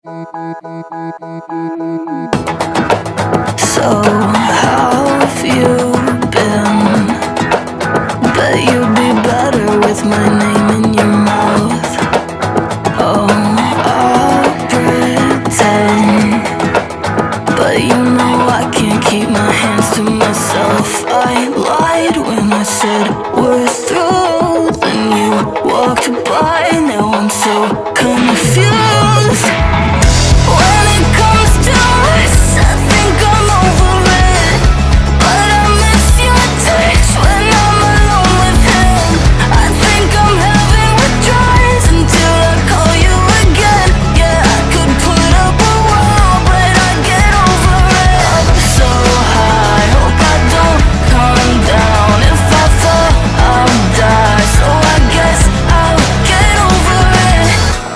So how have you been? Bet you'd be better with my name in your mouth. Oh, I'll pretend, but you know I can't keep my hands to myself. I lied when I said we're through, then you walked by. Now I'm so confused. When it comes to us, I think I'm over it, but I miss your touch when I'm alone with him. I think I'm having withdrawals until I call you again. Yeah, I could put up a wall, but I'd get over it. Up so high, hope I don't come down. If I fall, I'll die, so I guess I'll get over it.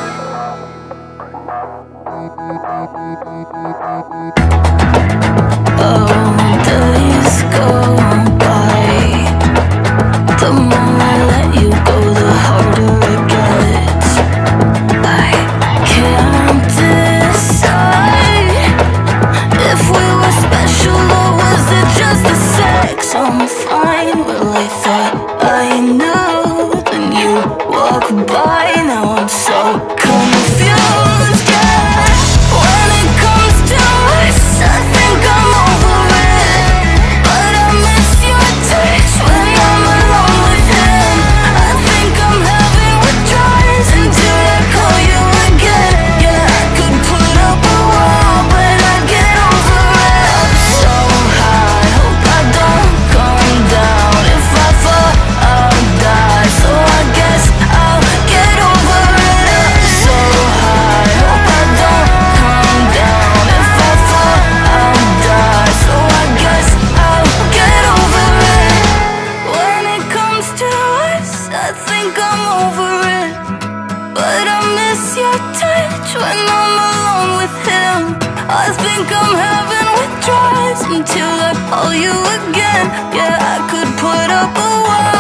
Oh, days go by. The more I let you go, the harder it gets. I can't decide if we were special or was it just the sex. I'm fine, well I thought I knew. Then you walk by, now I'm so confused. Yeah, when it comes to us, I think I'm over it, but I miss your touch when I'm alone with him. I think I'm having withdrawals until I call you again. Yeah, I could put up a wall, but I'd get over it. Up so high, hope I don't come down. If I fall, I'll die, so I guess I'll get over it. Up so high, hope I don't come down. If I fall, I'll die, so I guess I'll get over it. When it comes to us, I think I'm over it, but I miss your touch when I'm alone with him. I think I'm having withdrawals until I call you again. Yeah, I could put up a wall.